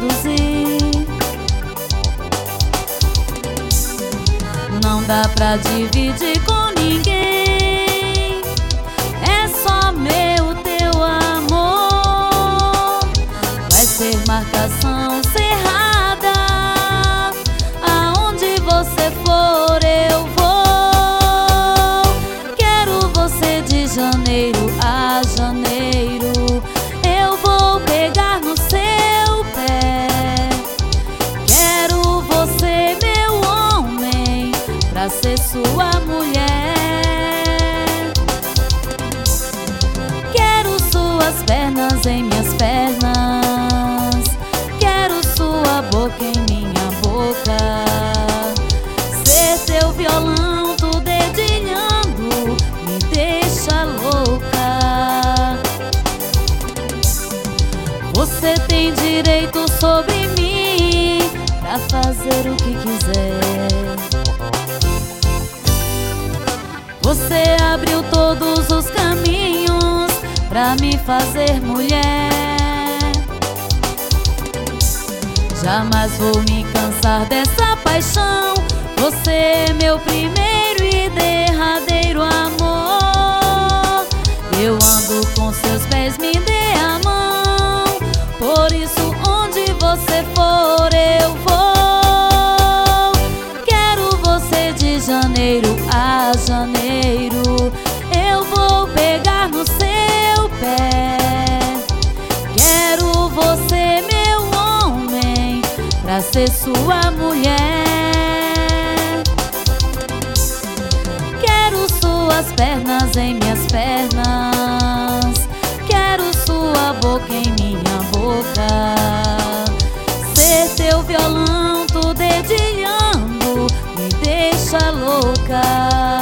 seduzir. Não dá pra dividir com ninguém, é só meu, teu amor. Vai ser marcação cerrada, aonde você for eu vou. Quero você de janeiro a janeiro, eu vou pegar no seu pé. Quero você, meu homem, pra ser sua mulher. Quero suas pernas em minhas pernas, quero sua boca em minha boca, ser teu violão, tu dedilhando me deixa louca. Você tem direito sobre mim pra fazer o que quiser. Você abriu todos os caminhos pra me fazer mulher. Jamais vou me cansar dessa paixão, você é meu primeiro e derradeiro amor. Eu ando com seus pés, me dê a mão, por isso onde você for eu vou. Quero você de janeiro a janeiro, eu vou pegar no seu pé. Quero você, meu homem, pra ser sua mulher. Quero suas pernas em minhas pernas, quero sua boca em minha boca, ser teu violão, tu dedilhando me deixa louca.